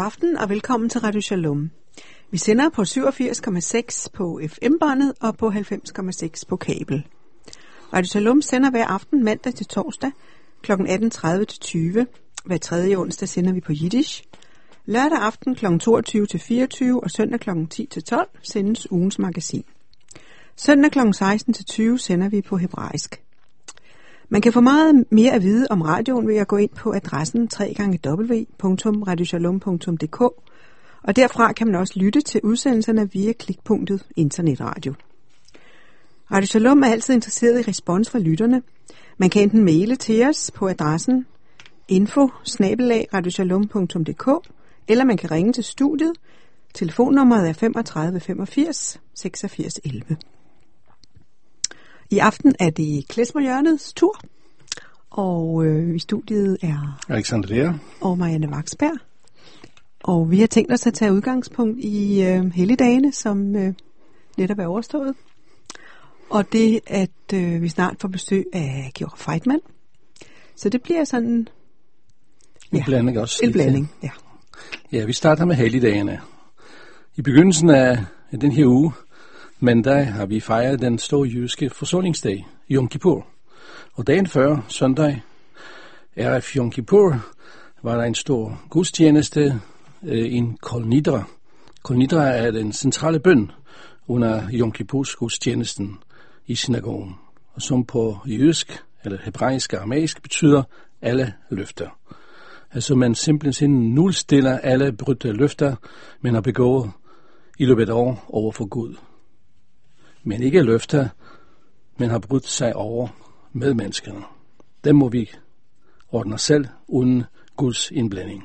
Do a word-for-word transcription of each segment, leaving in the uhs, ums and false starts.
aften og velkommen til Radio Shalom. Vi sender på syvogfirs komma seks på F M-båndet og på halvfems komma seks på kabel. Radio Shalom sender hver aften mandag til torsdag kl. atten tredive til tyve. Hver tredje onsdag sender vi på Jiddisch. Lørdag aften kl. toogtyve til fireogtyve og søndag kl. ti til tolv sendes ugens magasin. Søndag kl. seksten til tyve sender vi på hebraisk. Man kan få meget mere at vide om radioen ved at gå ind på adressen w w w punktum radio shalom punktum d k, og derfra kan man også lytte til udsendelserne via klikpunktet internetradio. Radio Shalom er altid interesseret i respons fra lytterne. Man kan enten maile til os på adressen info bindestreg radio shalom punktum d k, eller man kan ringe til studiet. Telefonnummeret er femogtredive femogfirs seksogfirs elleve. I aften er det Klesmerhjørnets tur, og øh, i studiet er Alexander Lea og Marianne Vaksberg. Og vi har tænkt os at tage udgangspunkt i øh, helligdagene, som øh, netop er overstået. Og det, at øh, vi snart får besøg af Georg Feitmann. Så det bliver sådan en ja, blanding også. En blanding, ja. Ja, vi starter med helligdagene. I begyndelsen af den her uge, mandag, har vi fejret den store jødiske forsoningsdag, Yom Kippur. Og dagen før, søndag, R F Yom Kippur, var der en stor gudstjeneste, øh, en Kol Nidra. Kol Nidra er den centrale bøn under Yom Kippurs gudstjenesten i synagogen, og som på jødisk, eller hebraisk og aramæisk, betyder alle løfter. Altså man simpelthen nulstiller alle brudte løfter, man har begået i løbet af år over for Gud. Men ikke løfter, men har brudt sig over med menneskerne. Dem må vi ordne selv uden Guds indblanding.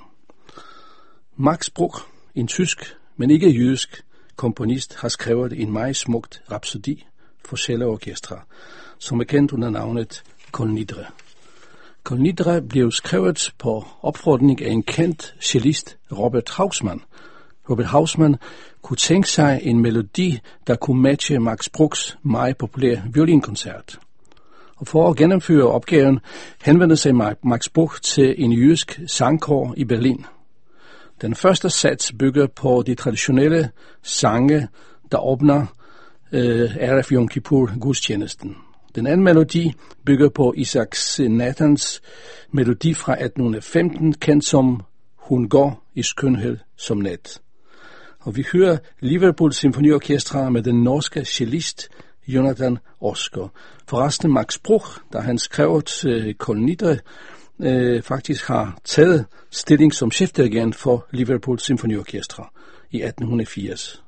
Max Bruch, en tysk, men ikke jødisk komponist, har skrevet en meget smukt rhapsodi for celleorkestre, som er kendt under navnet Kol Nidra. Kol Nidra blev skrevet på opfordring af en kendt cellist, Robert Hausmann. Robert Hausmann kunne tænke sig en melodi, der kunne matche Max Bruchs meget populære violinkoncert. Og for at gennemføre opgaven henvendte sig Max Bruch til en jødisk sangkor i Berlin. Den første sats bygger på de traditionelle sange, der åbner øh, R F Yom Kippur gudstjenesten. Den anden melodi bygger på Isaac Nathans melodi fra atten femten, kendt som Hun går i skønhed som nat. Og vi hører Liverpool Symfoniorkestra med den norske cellist Jonathan Osker. Forresten Max Bruch, da han skrev til Kol Nidra, øh, faktisk har taget stilling som chefdirigent for Liverpool Symfoniorkestra i atten firs.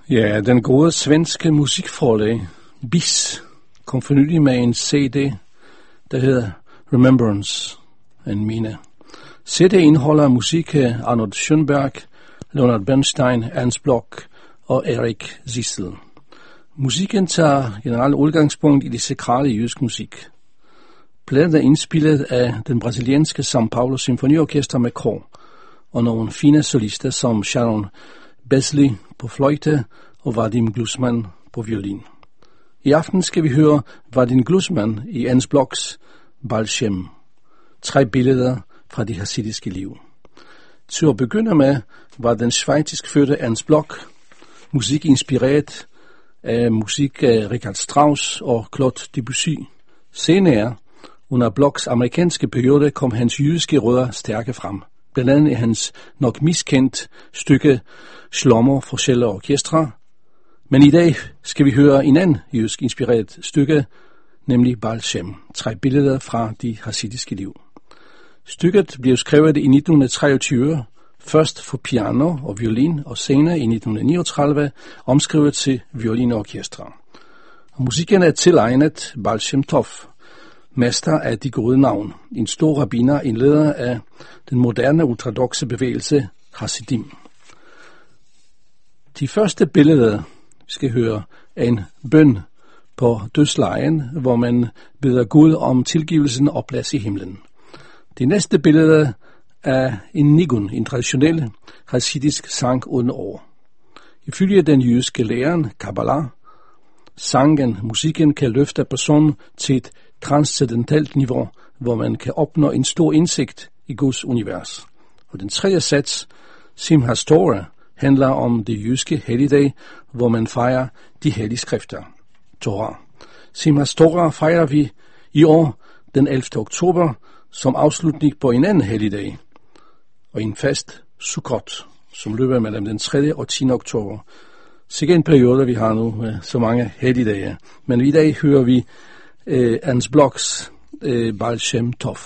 Ja, den gode svenske musikforlag B I S kom for nylig med en C D, der hedder Remembrance, en mine. C D indeholder musik af Arnold Schönberg, Leonard Bernstein, Ernst Bloch og Erik Zissel. Musikken tager generelt udgangspunkt i det sakrale jødisk musik. Pladen er indspillet af den brasilianske São Paulo Symfoniorkester med kor, og nogle fine solister som Sharon Besley på fløjte og Vadim Glusman på violin. I aften skal vi høre Vadim Glusman i Ernst Blochs Baal Shem. Tre billeder fra det hasidiske liv. Til at begynde med var den schweizisk fødte Ernst Bloch musik inspireret af musik af Richard Strauss og Claude Debussy. Senere, under Blochs amerikanske periode, kom hans jødiske rødder stærke frem. Blandt andet i hans nok miskendt stykke Slommer for Schelle Orkestra. Men i dag skal vi høre en anden jødisk inspireret stykke, nemlig Baal Shem. Tre billeder fra de hasidiske liv. Stykket blev skrevet i nitten treogtyve, først for piano og violin, og senere i nitten niogtredive omskrevet til violinorkestra. Musikken er tilegnet Baal Shem Tov, mester af de gode navn, en stor rabbiner, en leder af den moderne ultradokse bevægelse Hasidim. De første billeder, vi skal høre, er en bøn på dødslejen, hvor man beder Gud om tilgivelsen og plads i himlen. Det næste billede er en nigun, en traditionel hasidisk sang uden ord. Ifølge den jødiske læren Kabbalah, sangen, musikken kan løfte personen til et transcendentalt niveau, hvor man kan opnå en stor indsigt i Guds univers. Og den tredje sats, Simchas Torah, handler om det jødiske helligdag, hvor man fejrer de hellige skrifter, Torah. Simchas Torah fejrer vi i år den ellevte oktober som afslutning på en anden helligdag, og en fast Sukkot, som løber mellem den tredje og tiende oktober. Sikke en periode, vi har nu med så mange helligdage. Men i dag hører vi eh, Ernst Blochs eh, Baal Shem Tov.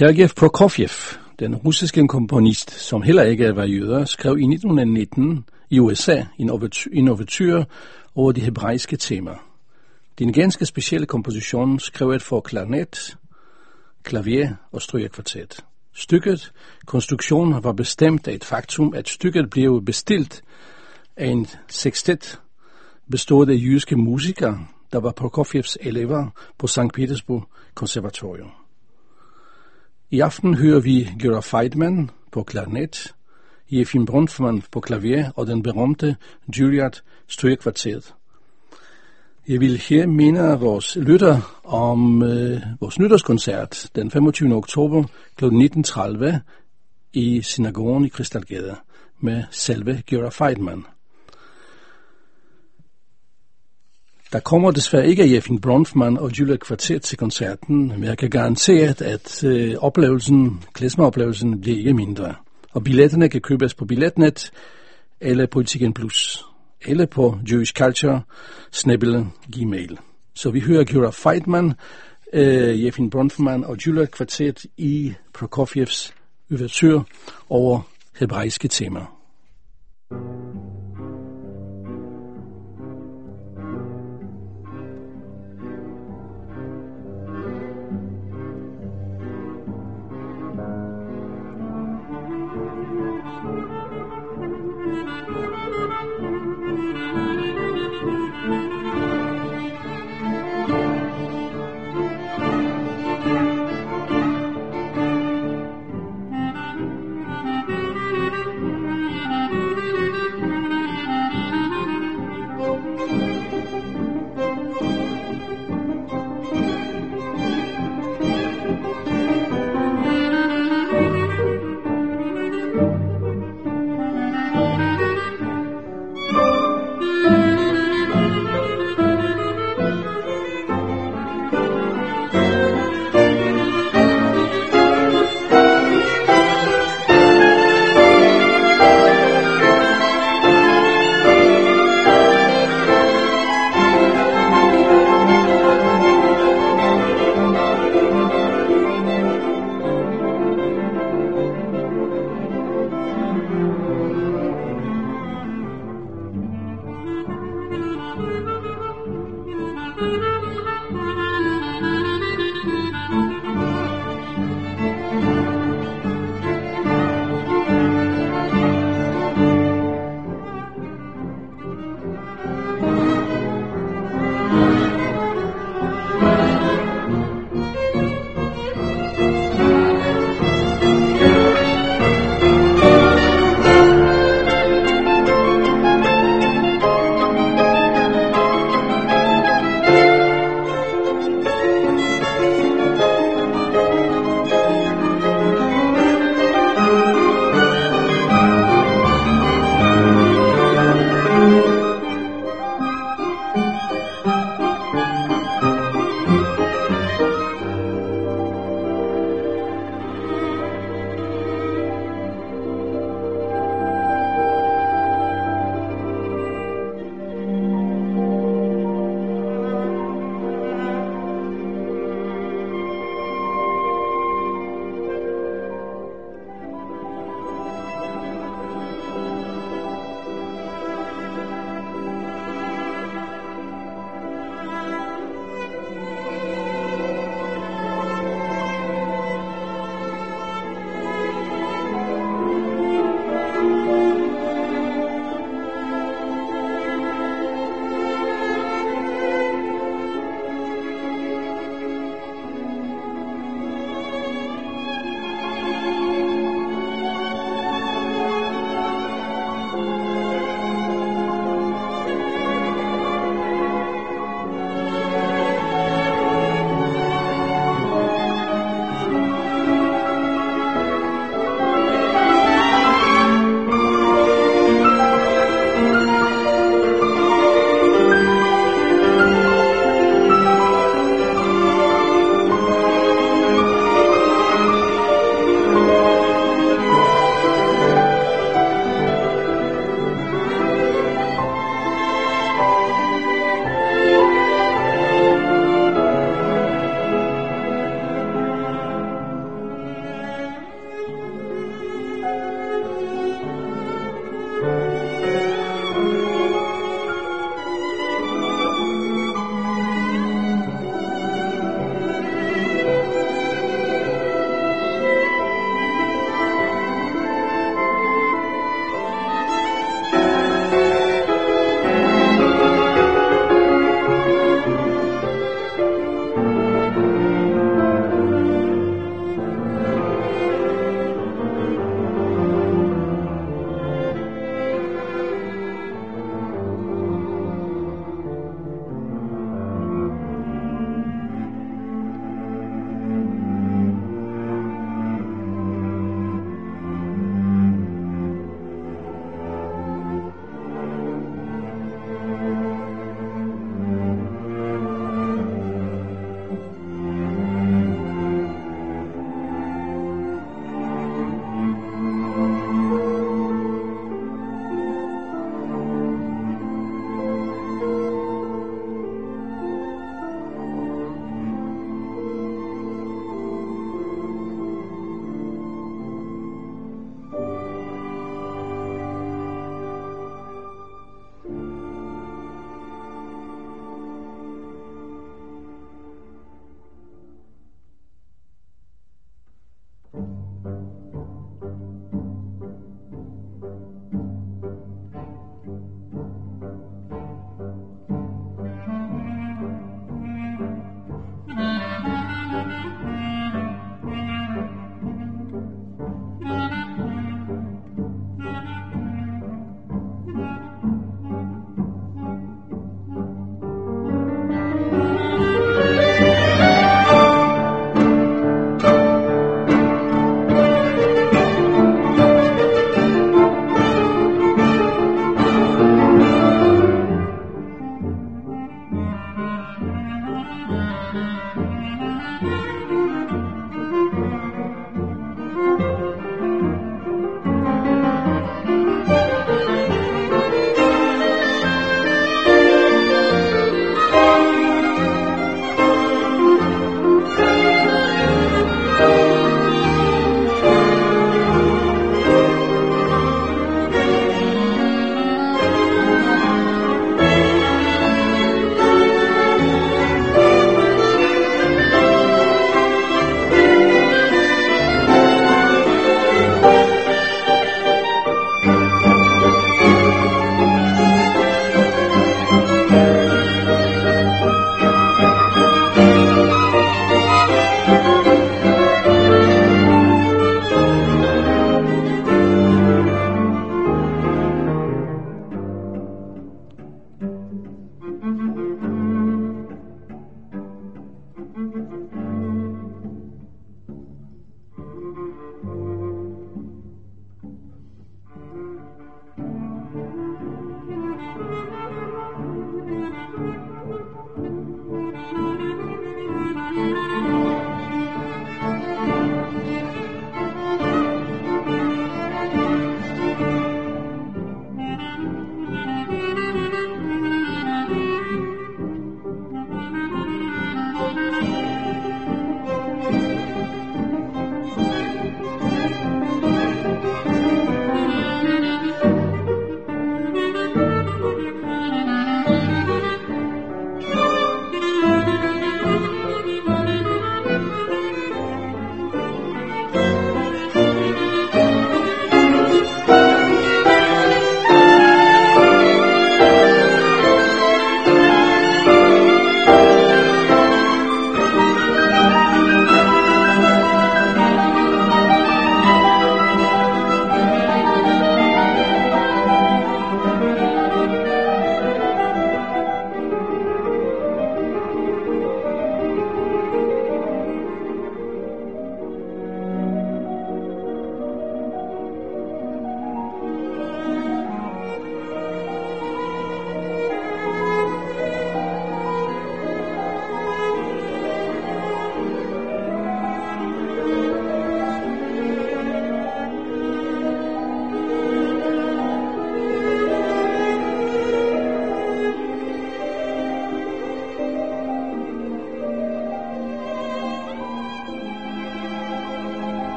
Sergej Prokofjev, den russiske komponist, som heller ikke var jøder, skrev i nitten nitten i U S A en ouverture over de hebraiske temaer. Det er en ganske specielle komposition, skrevet for klarinet, klavier og strygerkvartet. Stykket, konstruktionen var bestemt af et faktum, at stykket blev bestilt af en sekstet bestående af jødiske musikere, der var Prokofjevs elever på Sankt Petersburg Konservatorium. I aften hører vi Göra Feidman på klarinet, Jefim Bronfman på klavier og den berømte Juilliard strygekvartet. Jeg vil her minde vores lytter om øh, vores nytårskoncert den femogtyvende oktober kl. nitten tredive i synagogen i Krystalgade med selve Göra Feidman. Der kommer desværre ikke Jefim Bronfman og Juilliard kvartet til koncerten, men jeg kan garantere, at øh, oplevelsen, klezmer-oplevelsen bliver ikke mindre. Og billetterne kan købes på Billetnet eller på Ticket Plus eller på Jewish Culture snabel-a gmail. Så vi hører Göra Feidman, øh, Jefim Bronfman og Juilliard kvartet i Prokofjevs ouverture over hebraiske temaer.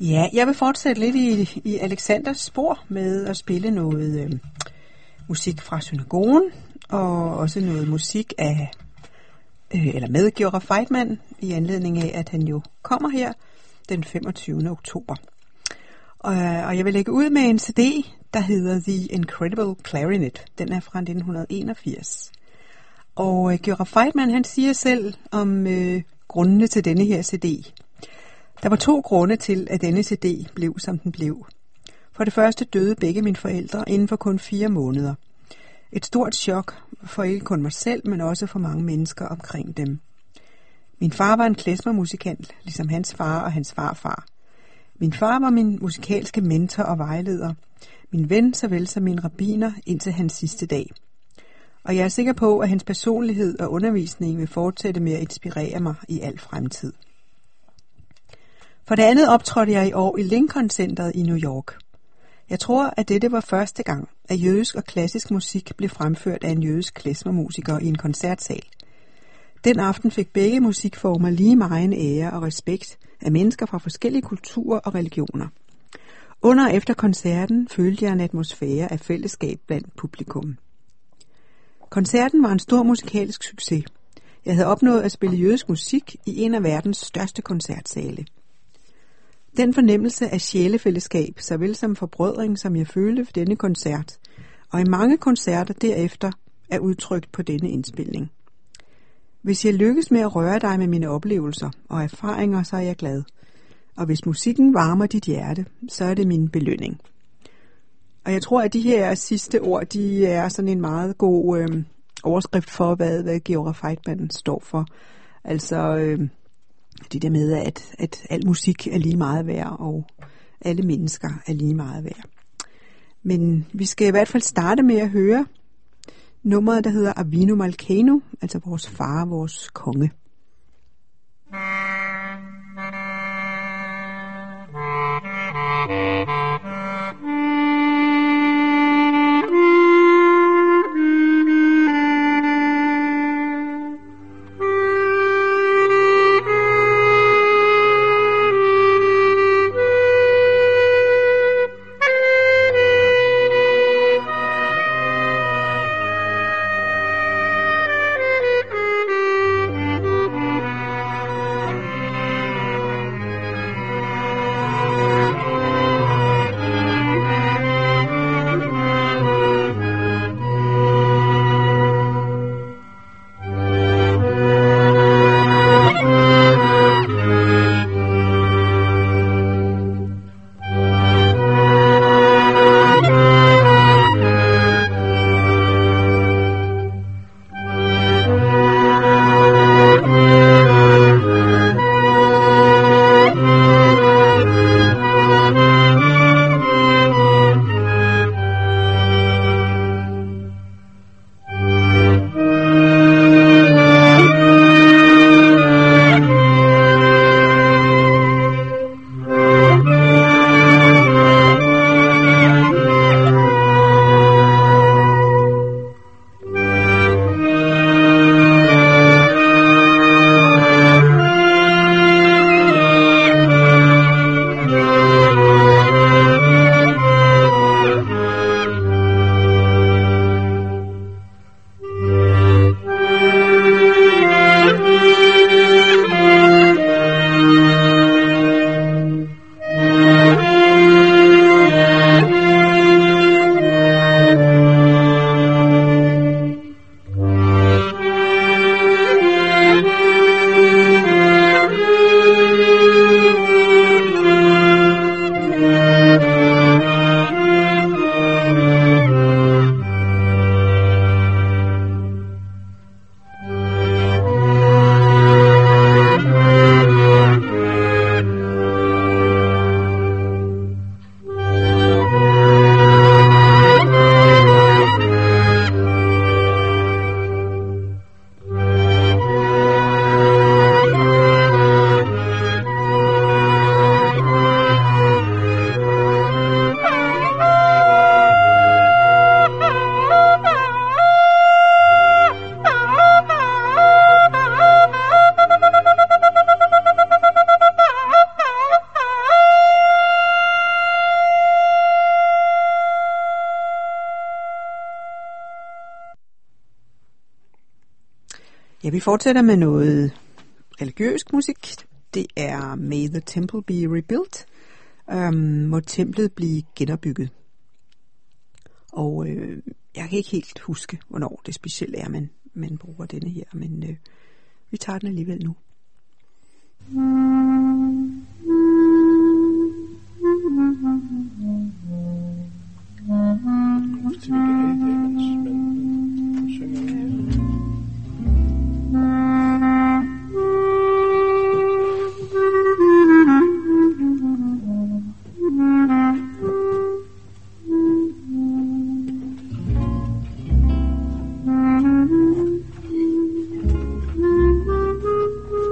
Ja, jeg vil fortsætte lidt i, i Alexanders spor med at spille noget øh, musik fra synagogen, og også noget musik af, øh, eller med Giora Feitman, i anledning af, at han jo kommer her den femogtyvende oktober. Og, og jeg vil lægge ud med en C D, der hedder The Incredible Clarinet. Den er fra nitten enogfirs. Og øh, Giora Feitman, han siger selv om øh, grundene til denne her C D. Der var to grunde til, at denne C D blev, som den blev. For det første døde begge mine forældre inden for kun fire måneder. Et stort chok for ikke kun mig selv, men også for mange mennesker omkring dem. Min far var en klezmermusikant, ligesom hans far og hans farfar. Min far var min musikalske mentor og vejleder. Min ven såvel som min rabbiner indtil hans sidste dag. Og jeg er sikker på, at hans personlighed og undervisning vil fortsætte med at inspirere mig i al fremtid. For det andet optrådte jeg i år i Lincoln Centeret i New York. Jeg tror, at dette var første gang, at jødisk og klassisk musik blev fremført af en jødisk klezmermusiker i en koncertsal. Den aften fik begge musikformer lige megen ære og respekt af mennesker fra forskellige kulturer og religioner. Under og efter koncerten følte jeg en atmosfære af fællesskab blandt publikum. Koncerten var en stor musikalsk succes. Jeg havde opnået at spille jødisk musik i en af verdens største koncertsale. Den fornemmelse af sjælefællesskab, såvel som forbrødring, som jeg følte for denne koncert, og i mange koncerter derefter, er udtrykt på denne indspilning. Hvis jeg lykkes med at røre dig med mine oplevelser og erfaringer, så er jeg glad. Og hvis musikken varmer dit hjerte, så er det min belønning. Og jeg tror, at de her sidste ord, de er sådan en meget god øh, overskrift for, hvad, hvad Giora Feitman står for. Altså øh, det der med, at, at al musik er lige meget værd, og alle mennesker er lige meget værd. Men vi skal i hvert fald starte med at høre nummeret, der hedder Avinu Malkeinu, altså vores far, vores konge. Thank you. vi fortsætter med noget religiøs musik. Det er May the Temple Be Rebuilt. Um, må templet blive genopbygget. Og øh, jeg kan ikke helt huske, hvornår det specielt er, man, man bruger denne her, men øh, vi tager den alligevel nu. Thank you.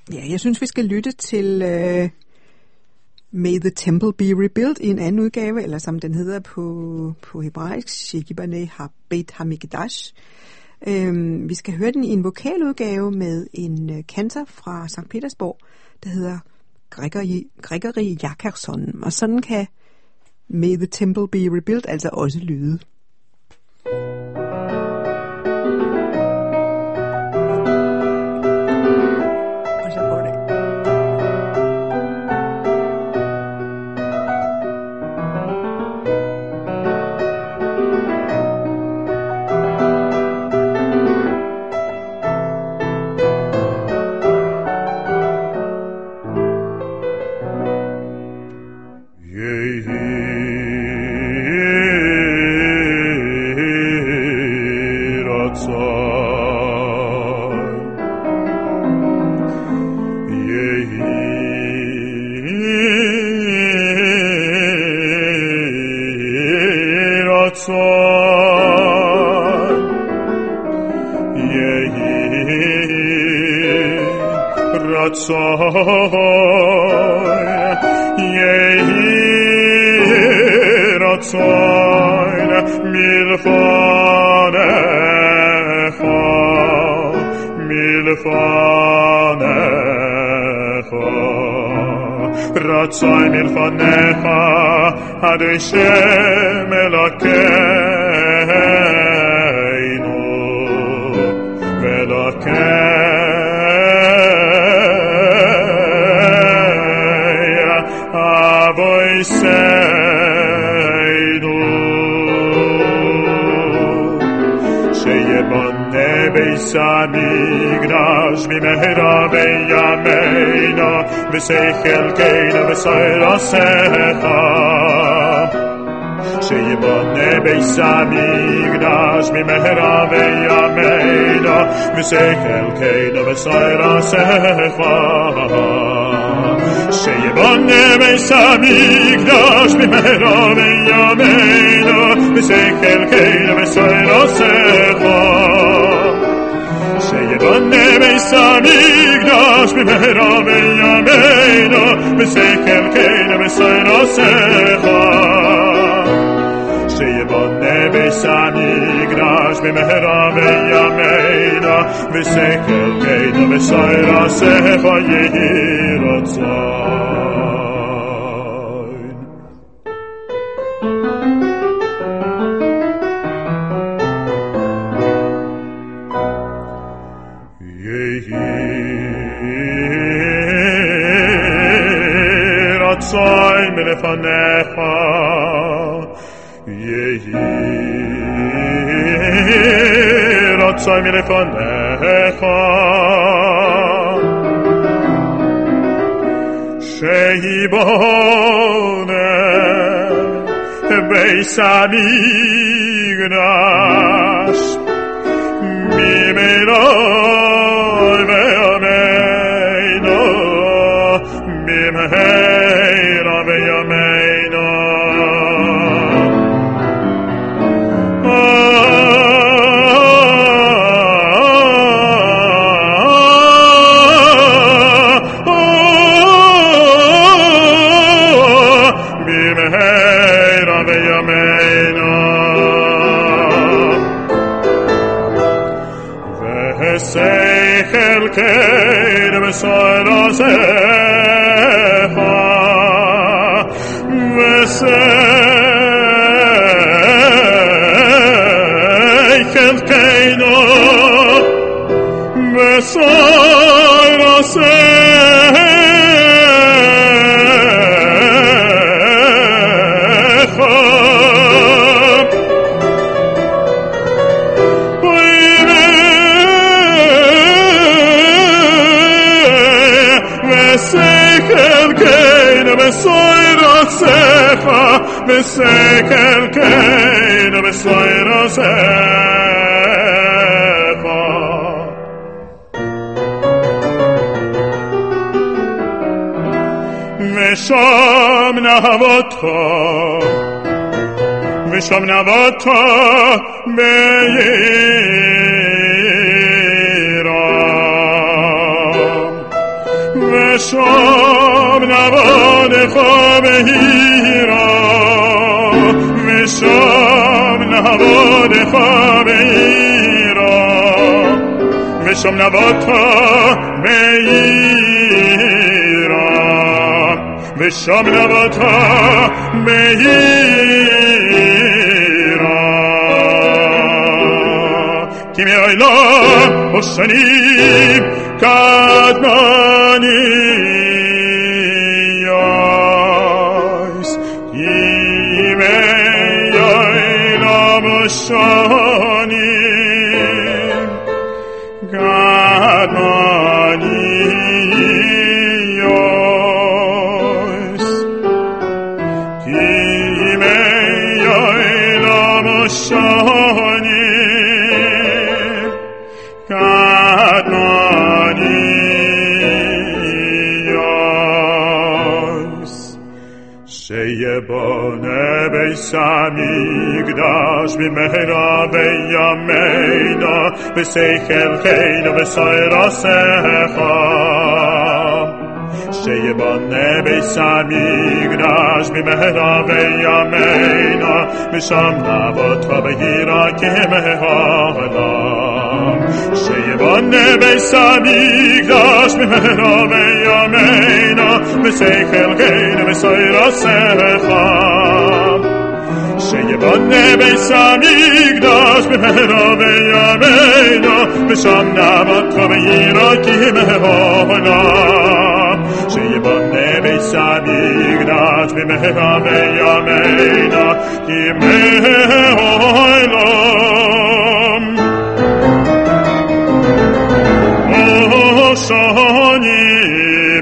Ja, jeg synes, vi skal lytte til uh, May the Temple Be Rebuilt i en anden udgave, eller som den hedder på, på hebraisk, Shekibane Beit HaMikdash. Um, vi skal høre den i en vokaludgave med en uh, kantor fra Sankt Petersborg, der hedder Gregory, Gregory Jakobson. Og sådan kan May the Temple Be Rebuilt altså også lyde. רצוי מלפניך, אדוני שם אלוקינו ואלוקי אבותינו, שיבנה בית המקדש במהרה בימינו ושכל קיינו ושערותיך, שיבנה בית המקדש במהרה בימינו ושכל קיינו ושערותיך, שיבנה בית המקדש במהרה בימינו ושכל קיינו ושערותיך, שיבנה בית המקדש במהרה בימינו ושכל קיינו ושערותיך, שיבנה בית המקדש במהרה בימינו ושכל קיינו ושערותיך יהי רצון. רצוי מלפניך, יהי רצוי מלפניך, שיבונה בית המקדש ממילוי וימינו במהרה בימינו, במהרה בימינו, ושכל קיינו ושערותיך, ושכל קיינו ושערותיך, ושכל קיינו ושערותיך, ושכל קיינו ושערותיך, ושם נעבודך, ושם נעבודך ביראה, ושם נעבוד בעירה ושם נעבוד בעירה ושם נעבוד בעירה ושם נעבוד בעירה כי מעולם השנים קדמני יויס כי מעולם השנים קדמני יויס כי מעולם השנים שיבונה בית המקדש במהרה בימינו בשכל חיינו בשערותיך שיבונה בית המקדש במהרה בימינו ושם נעבוד בעירה כמעולם שיבונה בית המקדש במהרה בימינו בשכל חיינו בשערותיך שיבונה בית המקדש במהרה בימינו ושם נעבוד בעירה כמעולם שיבונה בית המקדש במהרה בימינו כמעולם שנים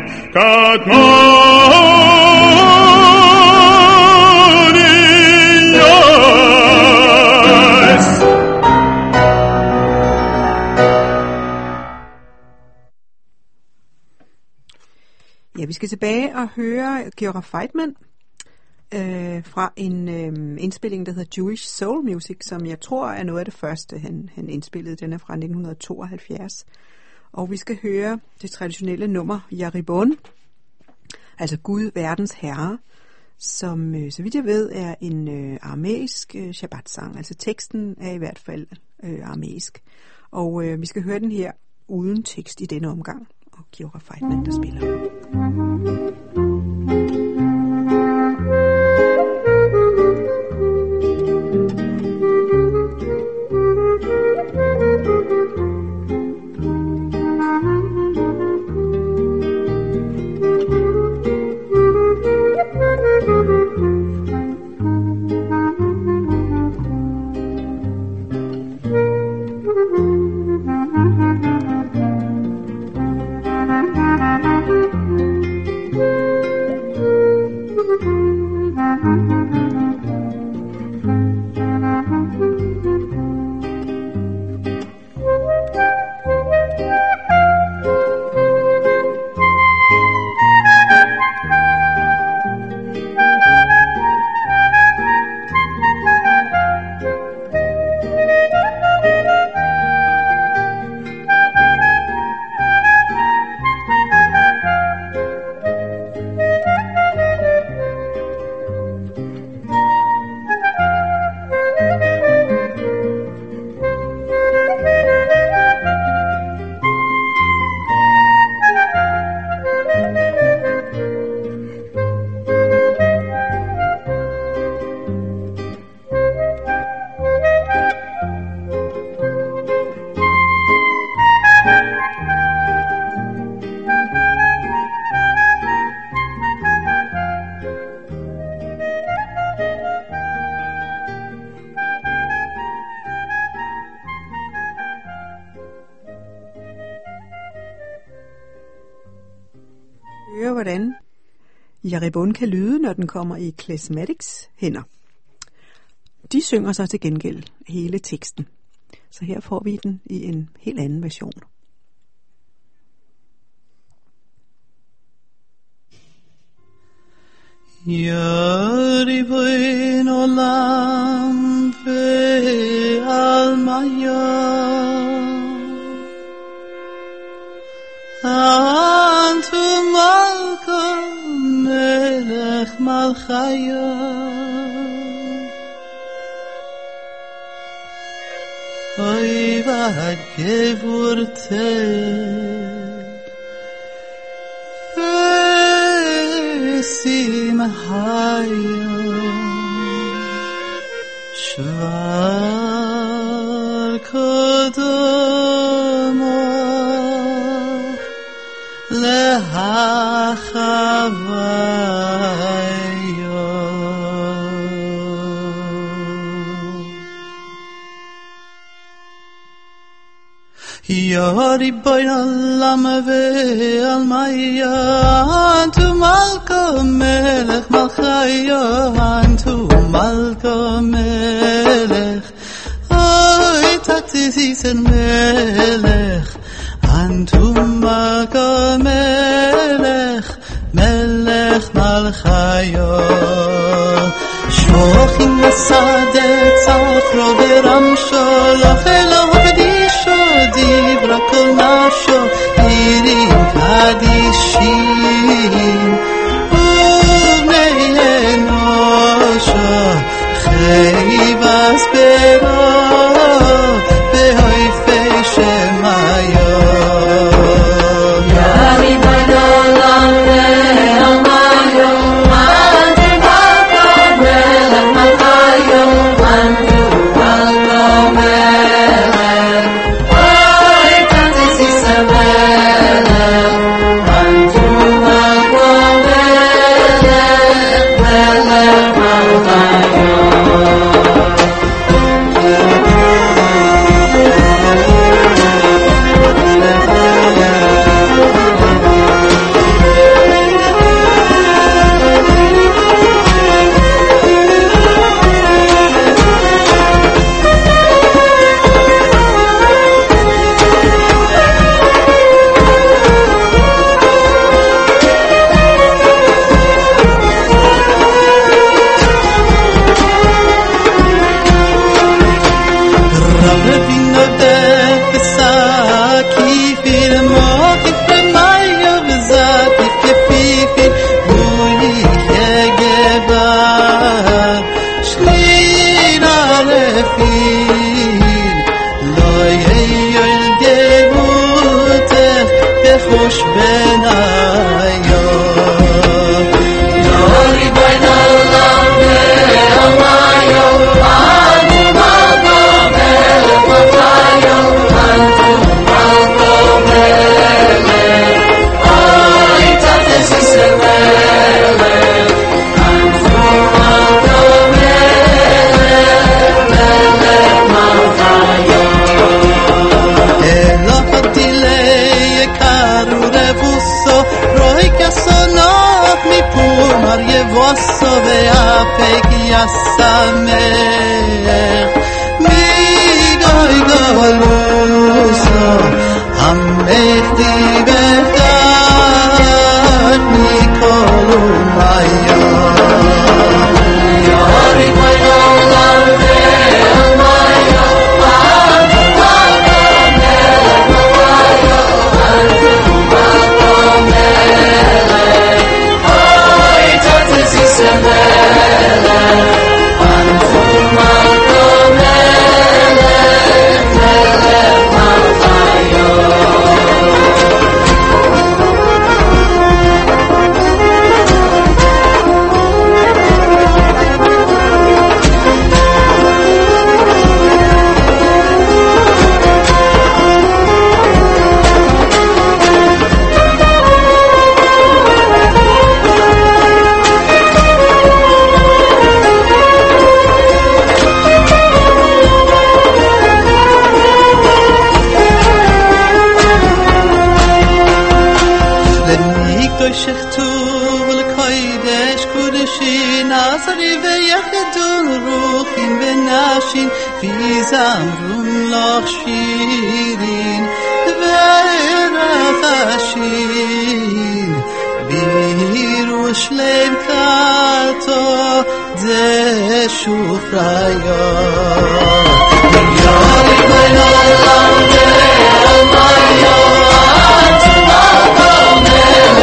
קדמני יויס. Ja, vi skal tilbage og høre Giora Feidman øh, fra en øh, indspilling, der hedder Jewish Soul Music, som jeg tror er noget af det første, han, han indspillede. Den er fra nitten tooghalvfjerds. Og vi skal høre det traditionelle nummer Yaribon, altså Gud, verdens herre, som, øh, så vidt jeg ved, er en øh, aramæisk øh, Shabbat-sang. Altså teksten er i hvert fald øh, aramæisk. Og øh, vi skal høre den her uden tekst i denne omgang. Og Giora Feidman, der spiller. Høre, hvordan Yaribon kan lyde, når den kommer i Klezmatics hænder. De synger så til gengæld hele teksten. Så her får vi den i en helt anden version. Yaribon olam ve'almaya antu malka melech malchaya. Oy vad gevurte sim hayo shvar kodomo lehachavayo. Ya Riboy Olam ve'almaya antu malka melech malchaya antu malka melech oy tatizisen melech antu malka melech melech malchaya shochim v'sadek tzachro v'ramsho lochelo v'disho dibra kol masho irim kadishim uvnei enosho chayvas bero behoifei shemayo. Yari b'olam ve'almayo antu malka melech malchayo antu malka melech oy tatizisen melech antu malka melech melech malchayo. Yari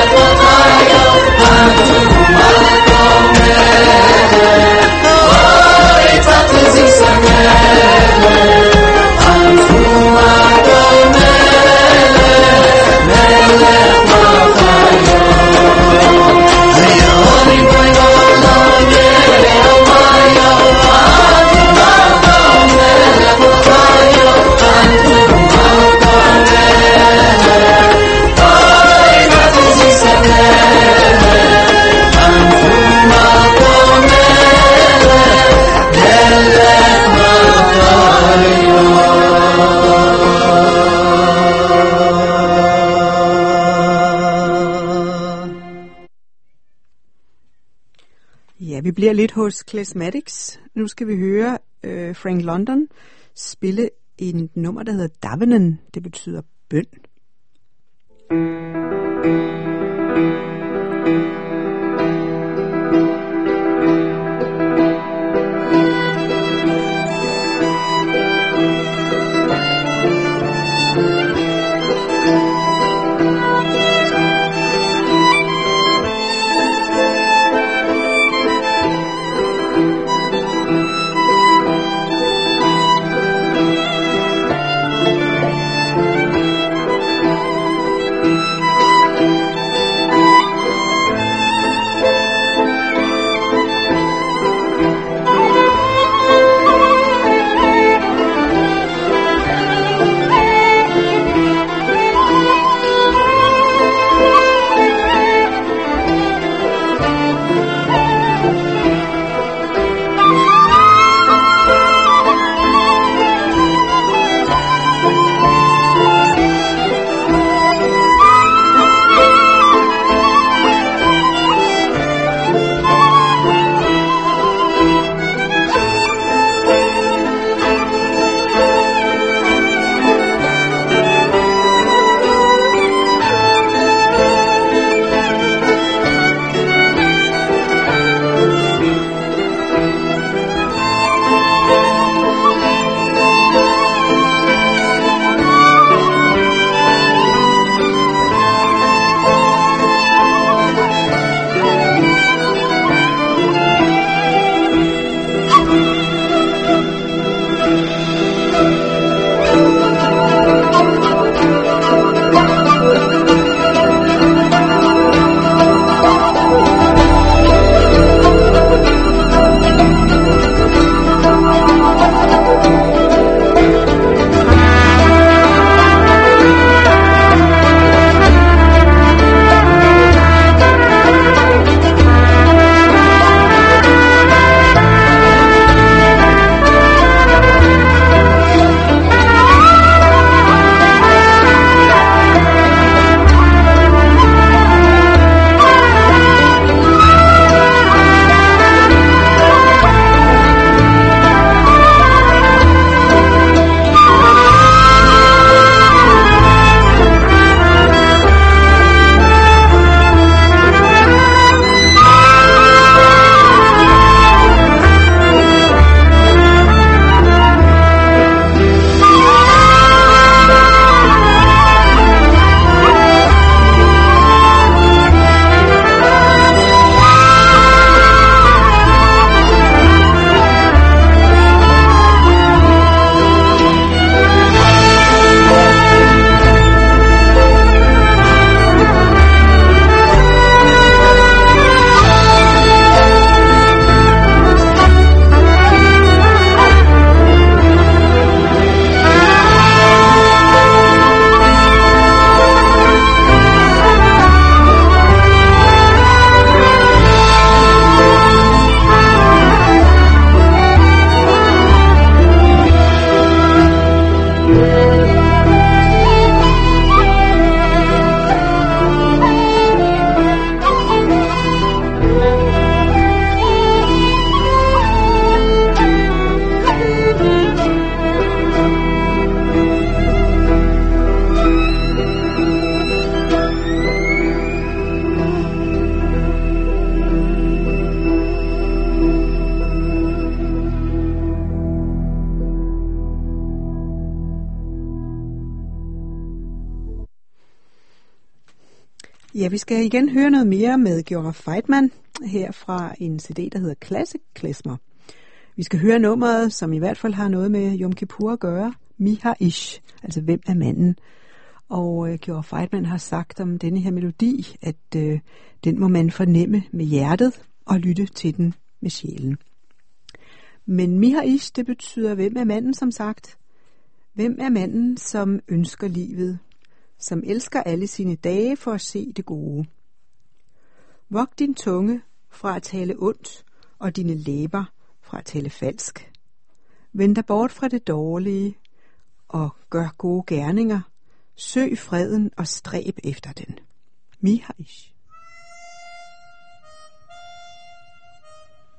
Ja, vi bliver lidt hos Klezmatics. Nu skal vi høre øh, Frank London spille en nummer, der hedder Davenen. Det betyder bøn. Ja, vi skal igen høre noget mere med Georg Feidmann her fra en C D, der hedder Classic Klezmer. Vi skal høre nummeret, som i hvert fald har noget med Yom Kippur at gøre, Mi Ha-Ish, altså hvem er manden. Og øh, Georg Feidmann har sagt om denne her melodi, at øh, den må man fornemme med hjertet og lytte til den med sjælen. Men Mi Ha-Ish, det betyder hvem er manden, som sagt. Hvem er manden, som ønsker livet, som elsker alle sine dage for at se det gode. Vogt din tunge fra at tale ondt, og dine læber fra at tale falsk. Vend dig bort fra det dårlige, og gør gode gerninger. Søg freden og stræb efter den. Mi Ha-Ish.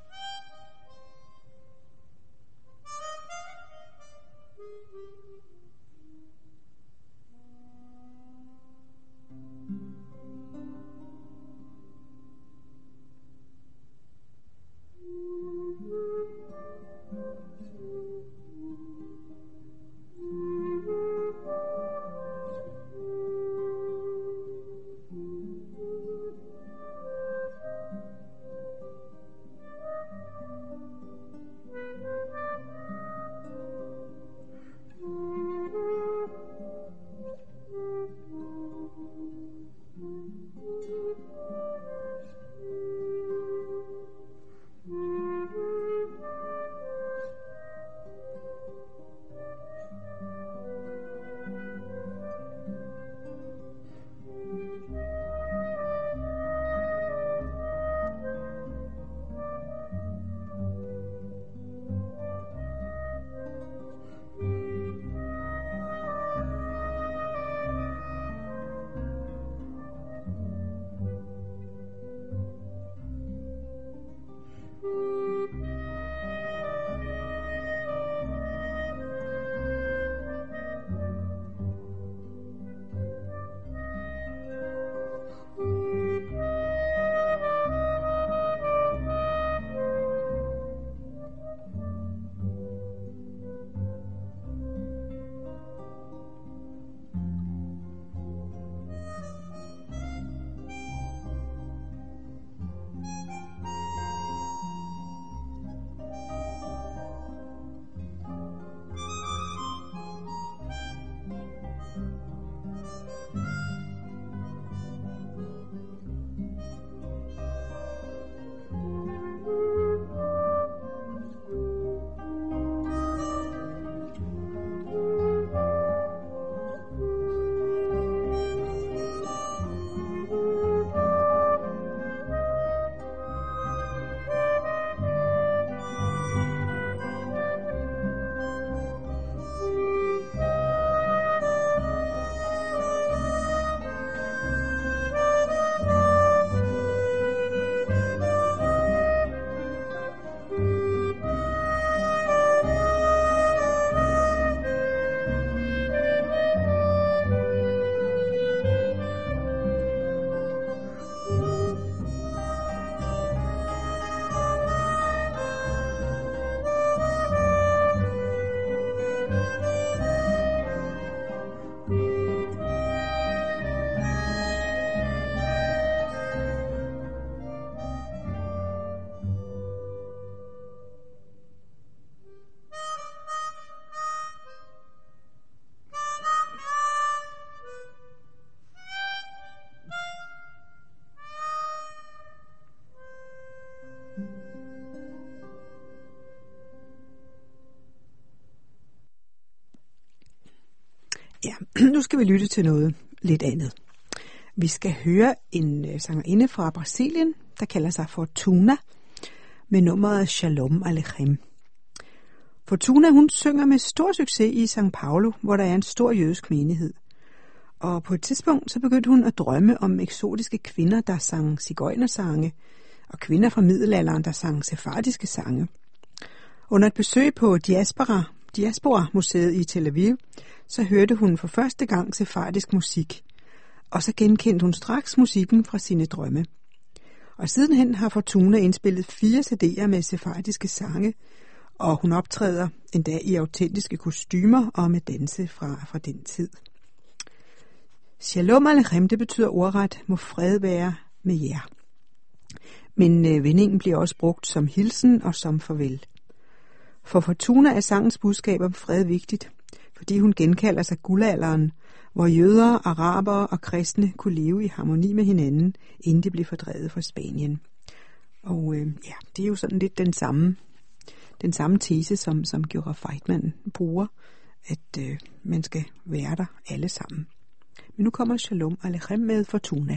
Ja, nu skal vi lytte til noget lidt andet. Vi skal høre en uh, sangerinde fra Brasilien, der kalder sig Fortuna, med nummeret Shalom Aleichem. Fortuna, hun synger med stor succes i São Paulo, hvor der er en stor jødisk menighed. Og på et tidspunkt så begyndte hun at drømme om eksotiske kvinder, der sang sigøjnersange, og kvinder fra middelalderen, der sang sefardiske sange. Under et besøg på Diaspora, Diaspora-museet i Tel Aviv, så hørte hun for første gang sefardisk musik, og så genkendte hun straks musikken fra sine drømme. Og sidenhen har Fortuna indspillet fire C D'er med sefardiske sange, og hun optræder endda i autentiske kostymer og med danse fra, fra den tid. Shalom Aleichem, det betyder ordret, må fred være med jer. Men øh, vendingen bliver også brugt som hilsen og som farvel. For Fortuna er sangens budskab om fred vigtigt, fordi hun genkalder sig guldalderen, hvor jøder, arabere og kristne kunne leve i harmoni med hinanden, inden de blev fordrevet fra Spanien. Og øh, ja, det er jo sådan lidt den samme, den samme tese, som, som Giora Feitman bruger, at øh, man skal være der alle sammen. Men nu kommer Shalom Aleichem med Fortuna.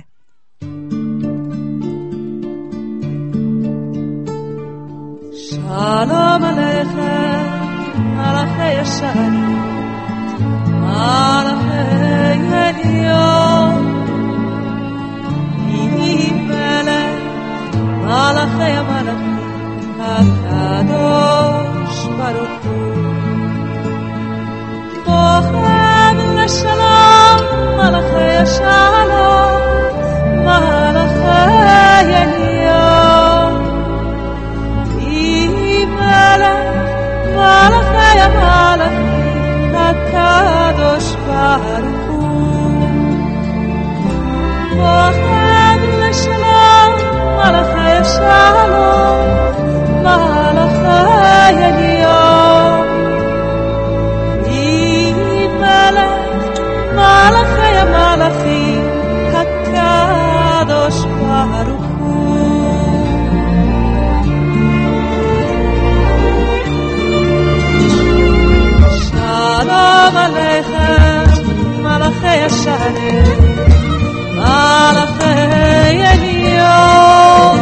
Shalom Aleichem, Malachei Yesharim, Malachei Elyon, Melech, Malachei Malachim, HaKadosh Baruch Hu, Bochem Leshalom, Malachei Shalom, Malachei Elyon, Malachei Malachim, HaKadosh Baruch Hu, Bochem Leshalom, Malachei Shalom, Malachei Elyon, Malachei Malachim, HaKadosh Baruch Hu. Shalom Aleichem, Malachei Yesharim, Malachei Elyon,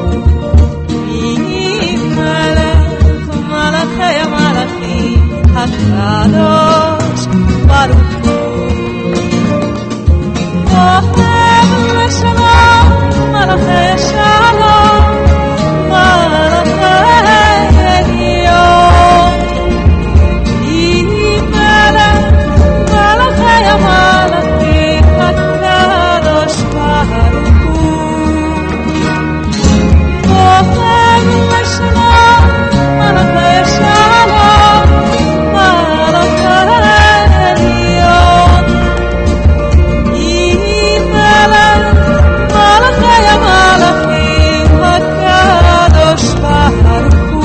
Melech, Malachei Malachim, HaKadosh Baruch Hu, Bochem Leshalom, Malachei Shalom, Malachei Elyon, Malachim, HaKadosh Baruch Hu, Bochem Leshalom, Malachei Shalom, Malachei Elyon, Malachei Malachim, HaKadosh Baruch Hu.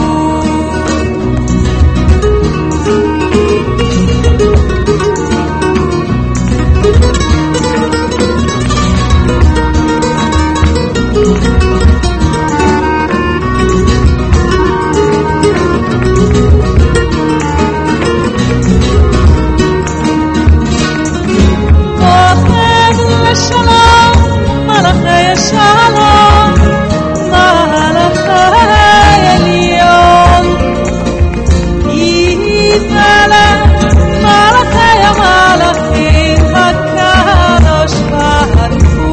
Shalom, Malachei Shalom, Malachei Elyon, Melech, Malachei Malachim, HaKadosh Baruch Hu,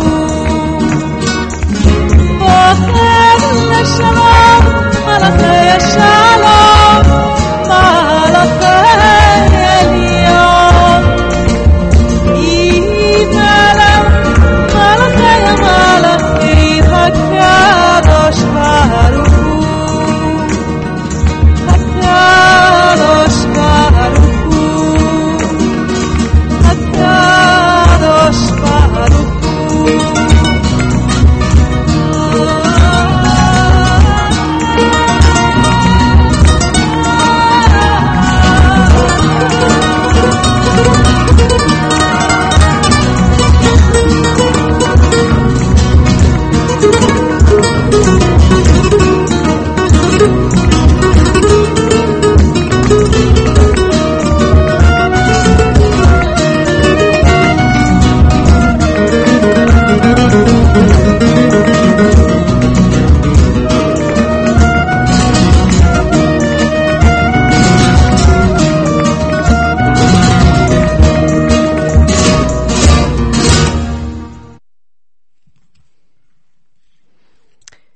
Bochem Leshalom, Malachei Shalom, Malachei Elyon, Malachim, HaKadosh Baruch Hu, HaKadosh Baruch Hu.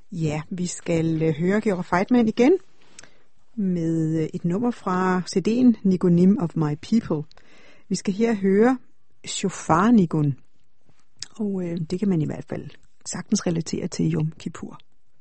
Ja, vi skal øh, høre Georg Feidman igen med øh, et nummer fra C D'en Nigunim of My People. Vi skal her høre Shofar Nigun, og øh, det kan man i hvert fald sagtens relatere til Yom Kippur.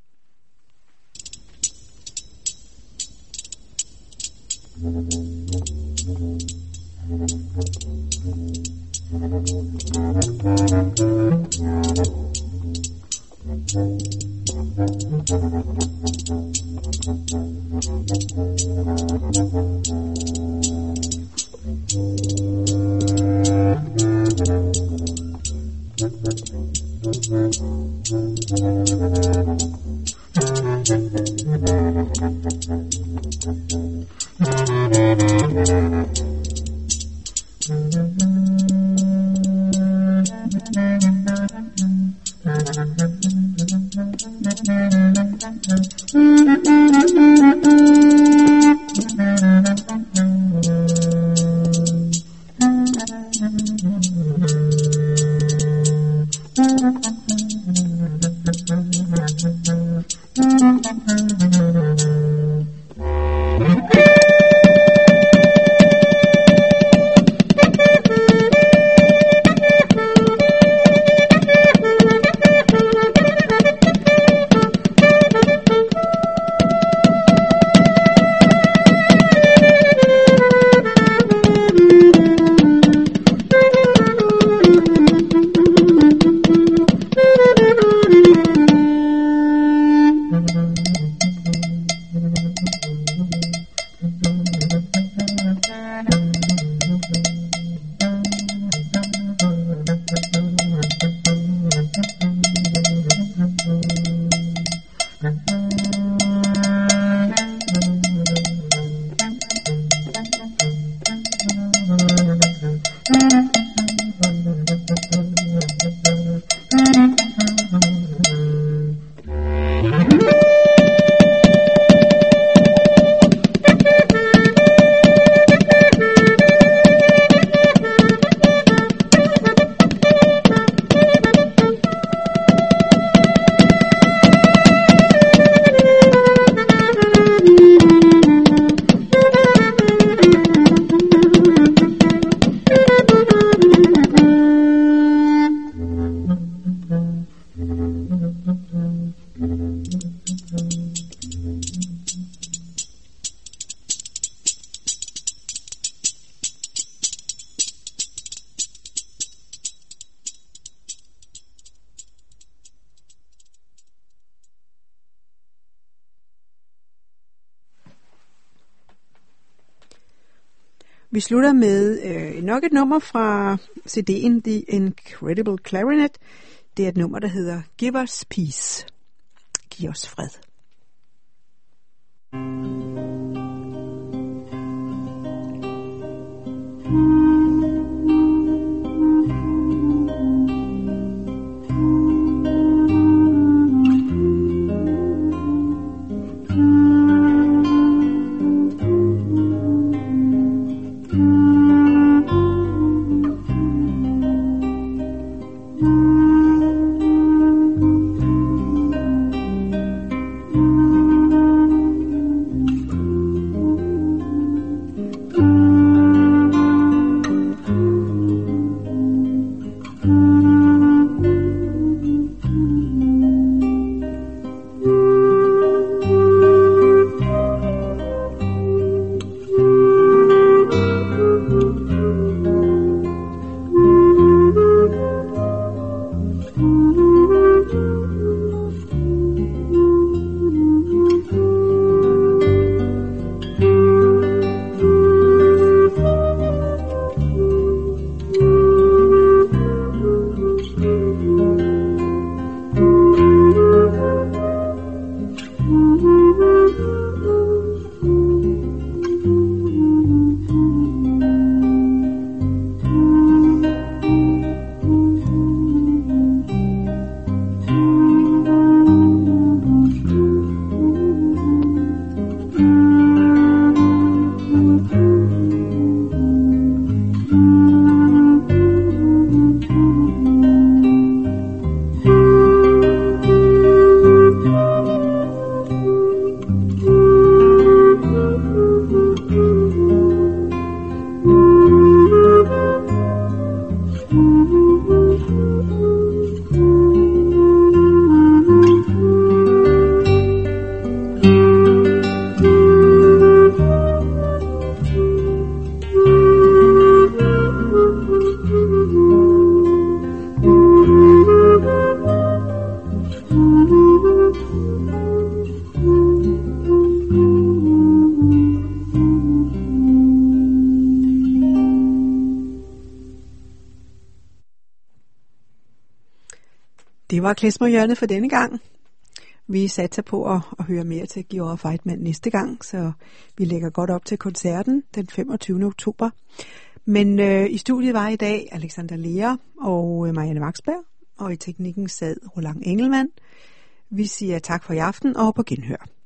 Vi slutter med øh, nok et nummer fra C D'en The Incredible Clarinet. Det er et nummer, der hedder Give Us Peace. Giv os fred. var Klesmerhjørnet for denne gang. Vi satser på at, at høre mere til Giora Feitmann næste gang, så vi lægger godt op til koncerten den femogtyvende oktober. Men øh, i studiet var i dag Alexander Lea og øh, Marianne Vaksberg, og i teknikken sad Roland Engelmann. Vi siger tak for i aften og på genhør.